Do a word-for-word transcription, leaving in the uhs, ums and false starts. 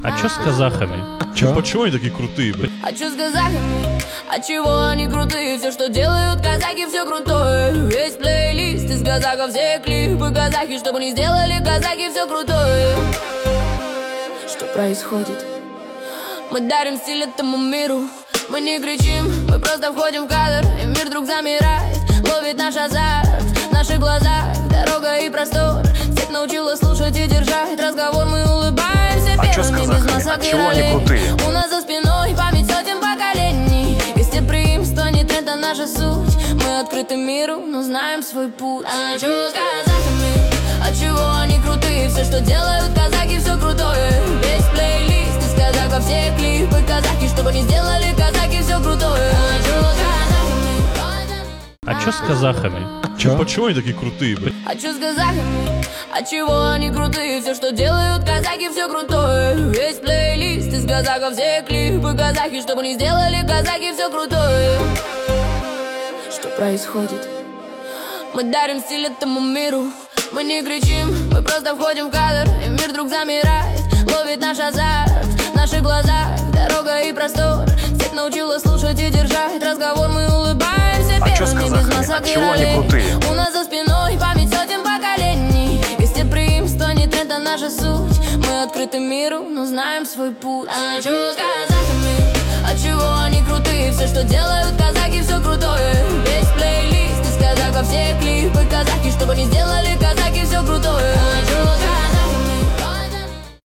А чё с казахами? Чё? Почему они такие крутые, блядь? А чё с казахами? А чего они крутые? Все, что делают казахи, все крутое. Весь плейлист из казахов, все клипы казахи. Что бы ни сделали казахи, все крутое. Что происходит? Мы дарим стиль этому миру. Мы не кричим, мы просто входим в кадр. И мир вдруг замирает, ловит наш азарт. В наших глазах дорога и простор. Всех научила слушать и держать разговор. Мы улыбаемся А чё с первыми без казахами? масок А и чего они ролей. крутые? У нас за спиной память сотен поколений. Гостеприимство не тренд, а наша суть. Мы открыты миру, но знаем свой путь. А чё с казахами? А чего они крутые? Все, что делают казахи, все крутое. Весь плейлист из казахов, все клипы казахи. Что бы ни сделали казахи, все крутое. А чё с казахами? А чё с казахами? Чё? Почему они такие крутые, блядь? А чё с казахами? А чего они крутые? Все, что делают казахи, все крутое. Весь плейлист из казахов, все клипы казахи. Что бы ни сделали казахи, все крутое. Что происходит? Мы дарим стиль этому миру. Мы не кричим, мы просто входим в кадр. И мир вдруг замирает, ловит наш азарт. В наших глазах дорога и простор. Всех научила слушать и держать разговор. Мы улыбаемся А чё с первыми без казахами? масок А и чего они ролей. крутые? У нас за спиной память сотен поколений. Гостеприимство не тренд, а наша суть. Мы открыты миру, но знаем свой путь. А чё с казахами? А чего они крутые? Все, что делают